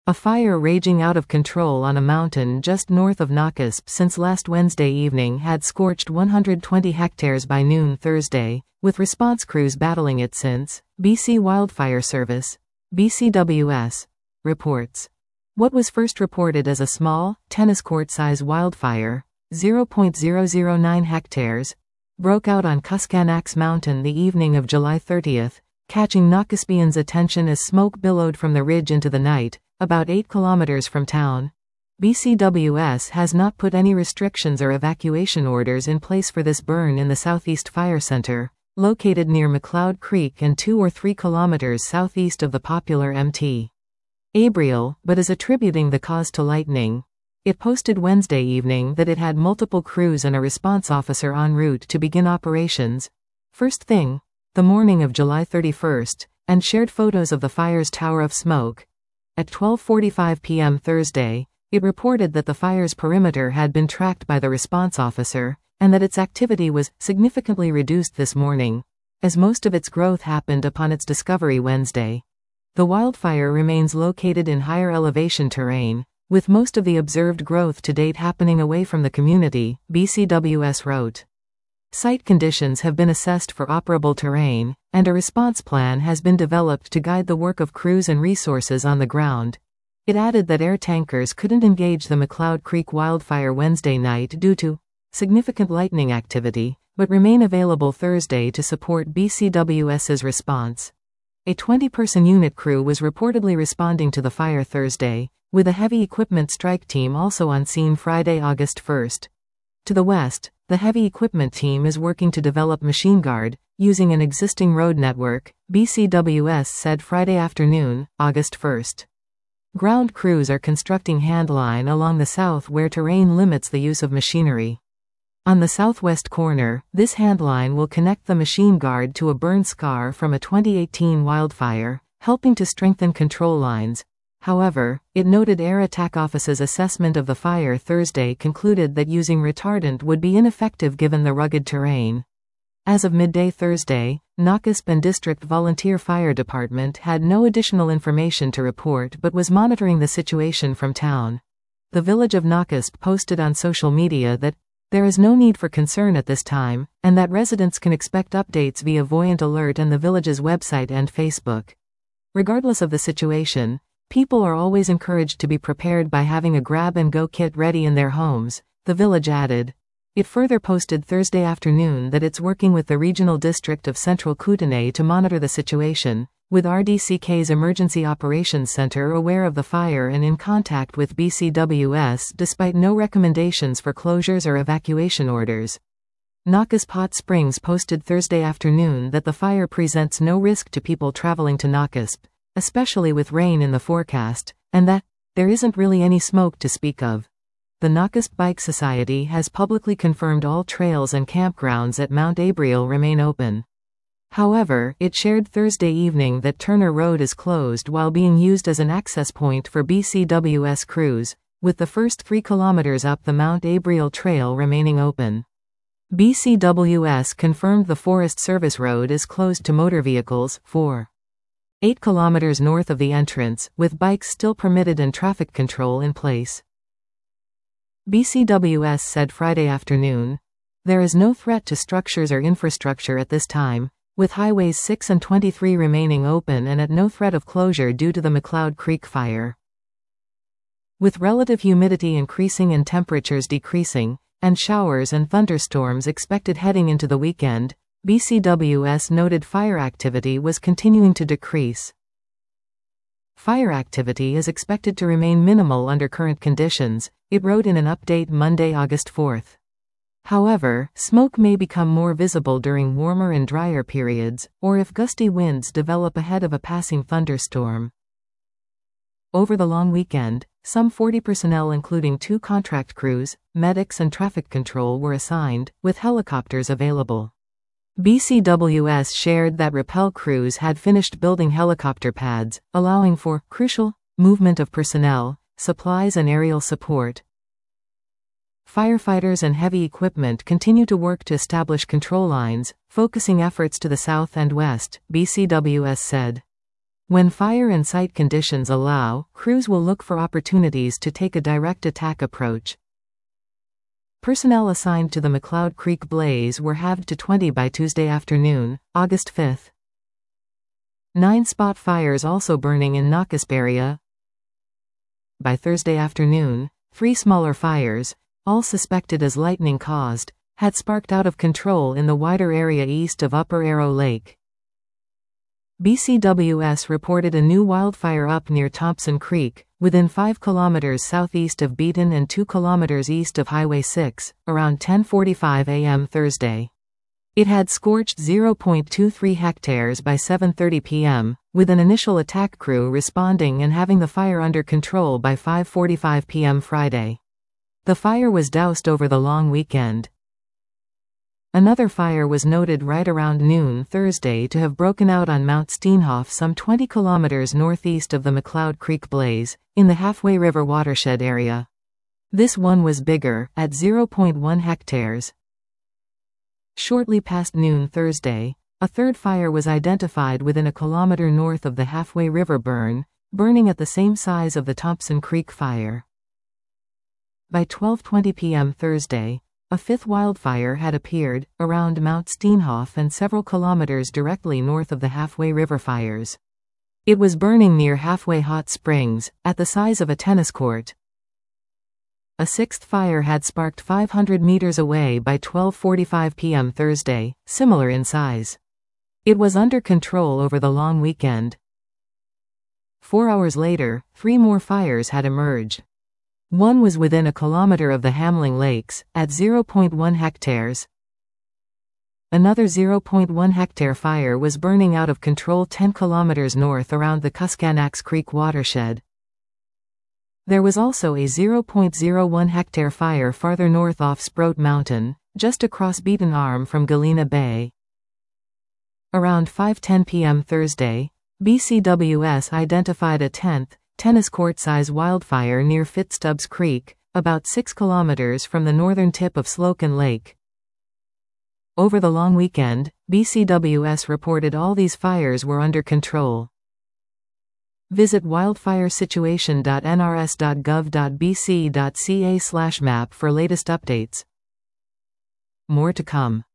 A fire raging out of control on a mountain just north of Nakusp since last Wednesday evening had scorched 120 hectares by noon Thursday, with response crews battling it since, BC Wildfire Service, BCWS, reports. What was first reported as a small, tennis court-size wildfire, 0.009 hectares, broke out on Kuskanax Mountain the evening of July 30, catching Nakuspians' attention as smoke billowed from the ridge into the night, about 8 kilometers from town. BCWS has not put any restrictions or evacuation orders in place for this burn in the Southeast Fire Center, located near McLeod Creek and 2 or 3 kilometers southeast of the popular Mt. Abriel, but is attributing the cause to lightning. It posted Wednesday evening that it had multiple crews and a response officer en route to begin operations, first thing, the morning of July 31, and shared photos of the fire's tower of smoke. At 12:45 p.m. Thursday, it reported that the fire's perimeter had been tracked by the response officer, and that its activity was significantly reduced this morning, as most of its growth happened upon its discovery Wednesday. The wildfire remains located in higher elevation terrain, with most of the observed growth to date happening away from the community, BCWS wrote. Site conditions have been assessed for operable terrain, and a response plan has been developed to guide the work of crews and resources on the ground. It added that air tankers couldn't engage the McLeod Creek wildfire Wednesday night due to significant lightning activity, but remain available Thursday to support BCWS's response. A 20-person unit crew was reportedly responding to the fire Thursday, with a heavy equipment strike team also on scene Friday, August 1. To the west, the heavy equipment team is working to develop machine guard, using an existing road network, BCWS said Friday afternoon, August 1. Ground crews are constructing handline along the south where terrain limits the use of machinery. On the southwest corner, this handline will connect the machine guard to a burn scar from a 2018 wildfire, helping to strengthen control lines. However, it noted Air Attack Office's assessment of the fire Thursday concluded that using retardant would be ineffective given the rugged terrain. As of midday Thursday, Nakusp and District Volunteer Fire Department had no additional information to report but was monitoring the situation from town. The village of Nakusp posted on social media that there is no need for concern at this time, and that residents can expect updates via Voyant Alert and the village's website and Facebook. Regardless of the situation, people are always encouraged to be prepared by having a grab-and-go kit ready in their homes, the village added. It further posted Thursday afternoon that it's working with the Regional District of Central Kootenay to monitor the situation, with RDCK's Emergency Operations Center aware of the fire and in contact with BCWS despite no recommendations for closures or evacuation orders. Nakusp Hot Springs posted Thursday afternoon that the fire presents no risk to people traveling to Nakusp, especially with rain in the forecast, and that there isn't really any smoke to speak of. The Nakusp Bike Society has publicly confirmed all trails and campgrounds at Mount Abriel remain open. However, it shared Thursday evening that Turner Road is closed while being used as an access point for BCWS crews, with the first 3 kilometers up the Mount Abriel Trail remaining open. BCWS confirmed the Forest Service Road is closed to motor vehicles, 8 kilometers north of the entrance, with bikes still permitted and traffic control in place. BCWS said Friday afternoon, there is no threat to structures or infrastructure at this time, with highways 6 and 23 remaining open and at no threat of closure due to the McLeod Creek fire. With relative humidity increasing and temperatures decreasing, and showers and thunderstorms expected heading into the weekend, BCWS noted fire activity was continuing to decrease. Fire activity is expected to remain minimal under current conditions, it wrote in an update Monday, August 4. However, smoke may become more visible during warmer and drier periods, or if gusty winds develop ahead of a passing thunderstorm. Over the long weekend, some 40 personnel including 2 contract crews, medics and traffic control were assigned, with helicopters available. BCWS shared that rappel crews had finished building helicopter pads, allowing for crucial movement of personnel, supplies and aerial support. Firefighters and heavy equipment continue to work to establish control lines, focusing efforts to the south and west, BCWS said. When fire and site conditions allow, crews will look for opportunities to take a direct attack approach. Personnel assigned to the McLeod Creek blaze were halved to 20 by Tuesday afternoon, August 5. 9 spot fires also burning in Nakusp area. By Thursday afternoon, 3 smaller fires, all suspected as lightning caused, had sparked out of control in the wider area east of Upper Arrow Lake. BCWS reported a new wildfire up near Thompson Creek, within 5 kilometers southeast of Beaton and 2 kilometers east of Highway 6, around 10:45 a.m. Thursday. It had scorched 0.23 hectares by 7:30 p.m., with an initial attack crew responding and having the fire under control by 5:45 p.m. Friday. The fire was doused over the long weekend. Another fire was noted right around noon Thursday to have broken out on Mount Steenhoff some 20 kilometers northeast of the McLeod Creek blaze, in the Halfway River watershed area. This one was bigger, at 0.1 hectares. Shortly past noon Thursday, a third fire was identified within a kilometer north of the Halfway River burning at the same size of the Thompson Creek fire. By 12:20 p.m. Thursday, a fifth wildfire had appeared, around Mount Steenhoff and several kilometers directly north of the Halfway River fires. It was burning near Halfway Hot Springs, at the size of a tennis court. A sixth fire had sparked 500 meters away by 12:45 p.m. Thursday, similar in size. It was under control over the long weekend. 4 hours later, 3 more fires had emerged. One was within a kilometer of the Hamling Lakes, at 0.1 hectares. Another 0.1 hectare fire was burning out of control 10 kilometers north around the Kuskanax Creek watershed. There was also a 0.01 hectare fire farther north off Sproat Mountain, just across Beaton Arm from Galena Bay. Around 5:10 p.m. Thursday, BCWS identified a 10th, tennis court-size wildfire near Fitzstubbs Creek, about 6 kilometers from the northern tip of Slocum Lake. Over the long weekend, BCWS reported all these fires were under control. Visit wildfiresituation.nrs.gov.bc.ca/map for latest updates. More to come.